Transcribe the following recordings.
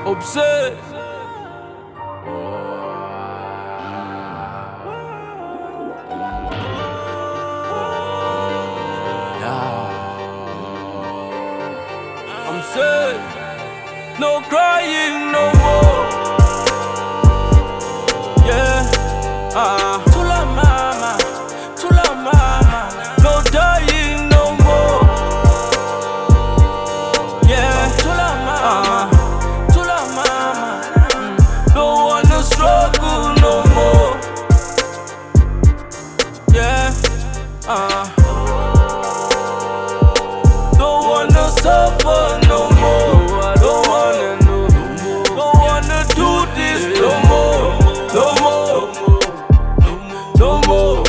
Obsessed. I'm sad. No crying no more. Yeah. Tula mama, tula mama. No dying no more. Yeah. Tula mama, tula mama. Don't wanna struggle no more. Yeah. Don't wanna suffer no more. I don't wanna know no more. Don't wanna do this no more. No more. No more.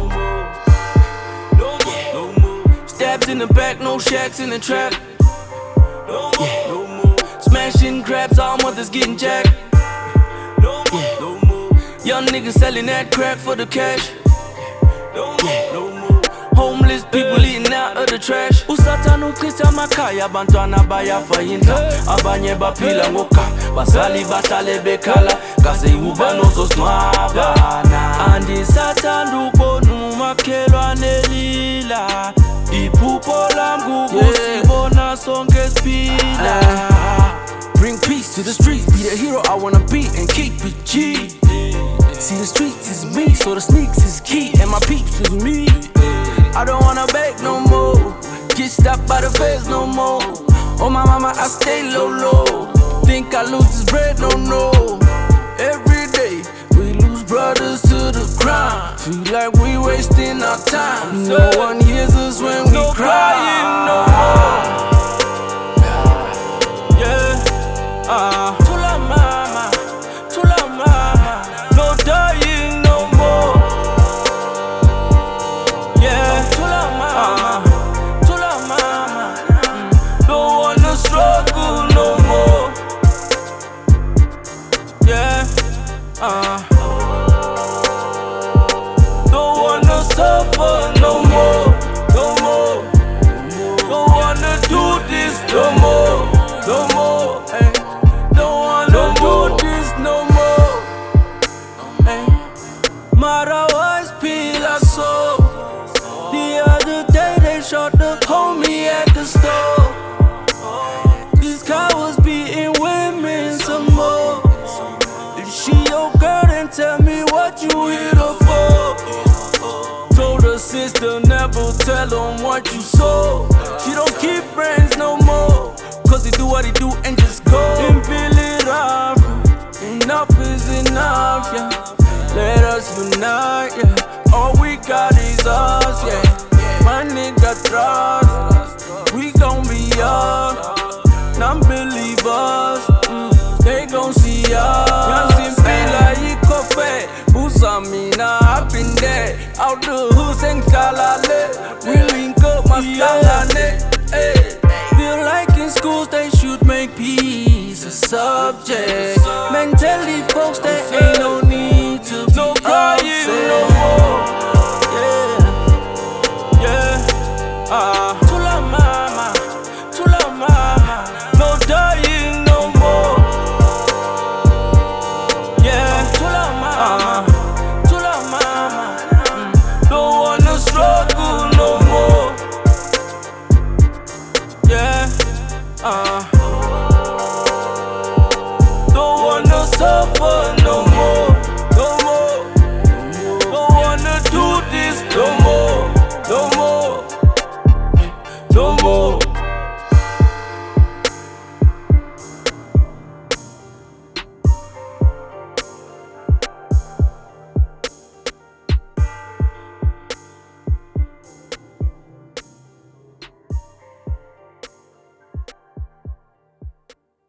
No more. Stabs in the back, no shacks in the trap. No more. No more. Smashing crabs, all mothers getting jacked. No more. No more. Young niggas selling that crack for the cash. No more. No more. Homeless people eating out of the trash. Usatana ukita makaya bantwana bayafayinta. Abanye baphila ngoka basali basale bekhala kaze ubano zosnwabana. Andisathanda ukubona umakhelwane lila. Iphupho lami ukusibona sonke siphila. Bring peace to the streets, be the hero I wanna be and keep it G. See the streets is me, so the sneaks is key, and my peeps is me. I don't wanna beg no more, get stopped by the feds no more. Oh my mama, I stay low. Think I lose this bread, no. Every day we lose brothers to the crime. Feel like we wasting our time. No one hears us when we cry. No more. Yeah. Tula mama, tula mama. No dying no more. Yeah. Tula mama, tula mama. Don't wanna struggle no more. Yeah. Don't wanna suffer no more. No more. Don't wanna do this no more. No more. Hey. Don't wanna do this no more. Hey. Marawas pila so. The other day they shot the homie at the store. These cowards beating women some more. If she your girl, then tell me what you hit her for. Told her sister never tell them what you saw. She don't keep friends no more, cause he do what he do and just go and build it off. Enough is enough, yeah. Let us unite, yeah. All we got is us, yeah. My nigga trust, we gon' be up. Non-believers, they gon' see us. Yansin pila yiko fe, Busamina, I've been there. Out the hood, sing kalale. We link up, maskalane. Hey. Feel like in schools they should make peace a subject. Mentally folks, they ain't no